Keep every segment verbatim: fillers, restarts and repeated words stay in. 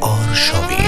آرشاوی.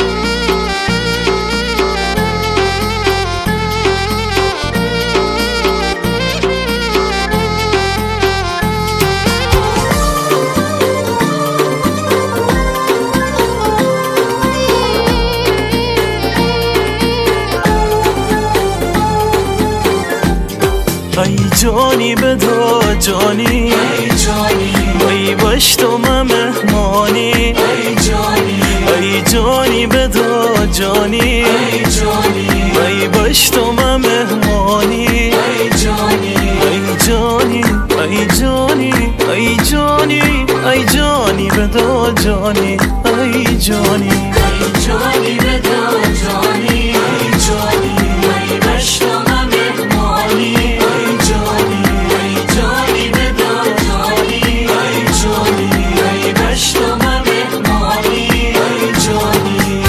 ای جانی بدا جانی، ای جانی ای باش تو مهمانی، ای جانی ای جانی بدا جانی، ای جانی ای باش تو مهمانی، ای جانی ای جانی ای جانی ای جانی ای جانی بدا جانی، ای جانی ای جانی بدا جانی، ای جانی ای باش تو مهمانی، ای جانی ای جانی بدا جانی، ای جانی ای باش تو مهمانی، ای جانی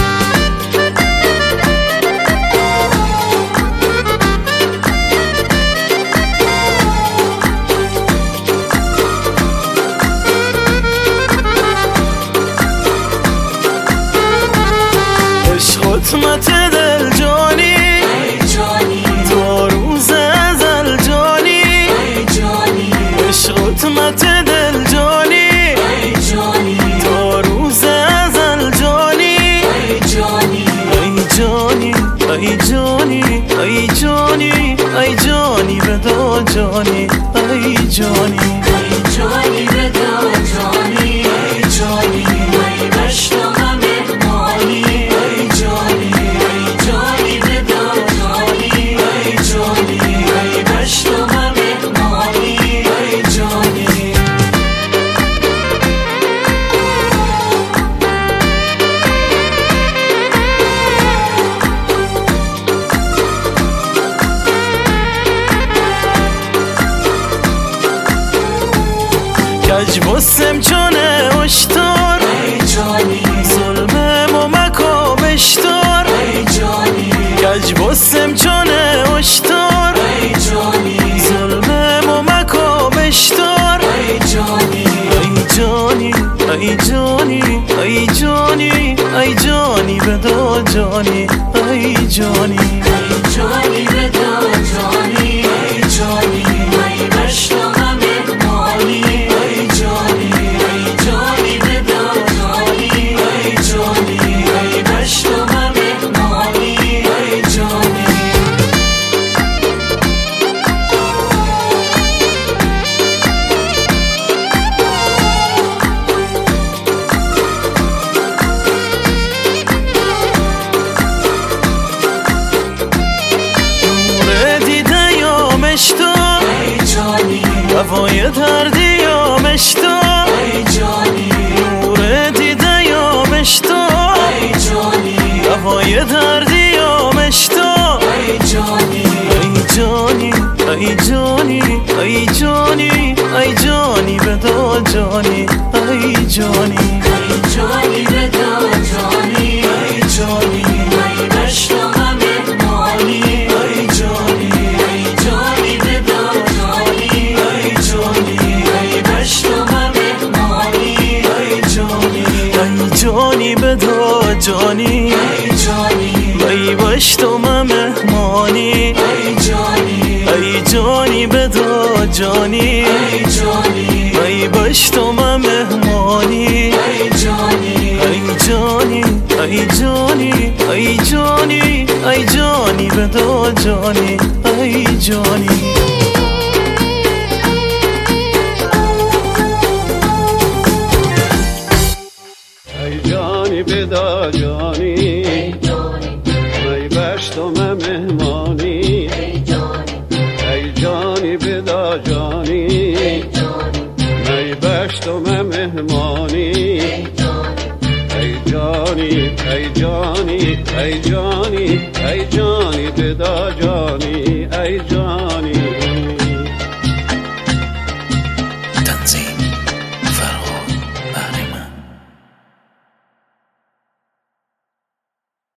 خدمت دل جانی، ای جانی تو روز ازل جانی، ای جانی عشق خدمت دل جانی، ای جانی تو روز ازل جانی، ای جانی ای جانی ای جانی ای جانی ای جانی بدا جانی، ای جانی ای جانی بدا جانی، ای جانی ای باش تو مهمانی، ای جانی ای جانی بدا جانی، ای جانی ای باش تو مهمانی، ای جانی کج بسم چونه اشتار، ای جانی ظلمم و مکا بشتار، ای جانی کج بسم چونه اشتار، ای جانی ظلمم و مکا بشتار، ای جانی ای جانی ای جانی ای جانی ای جانی بدا جانی، ای جانی ای جانی بدا جانی، ای جانی ای باش تو مهمانی، ای جانی ای جانی بدا جانی، ای جانی ای باش تو مهمانی، ای جانی نور دیده یامش تو، ای جانی هوای دردی یامش تو، ای جانی نور دیده یامش تو، ای جانی هوای دردی یامش تو، ای جانی ای جانی ای جانی ای جانی ای جانی بدا جانی، ای جانی ای جانی بدا جانی، ای جانی ای باش تو مهمانی، ای جانی ای جانی بدا جانی، ای جانی ای باش تو مهمانی، ای جانی ای جانی بدا جانی، ای جانی ای باش تو مهمانی، ای جانی ای جانی بدا جانی، ای جانی ای باش تو مهمانی، ای جانی ای جانی ای جانی ای جانی ای جانی بدا جانی، ای جانی ای جانی بدا جانی، ای جانی ای باش تو مهمانی، ای جانی ای جانی بدا جانی، ای جانی ای باش تو مهمانی، ای جانی ای جانی ای جانی ای جانی ای جانی بدا جانی.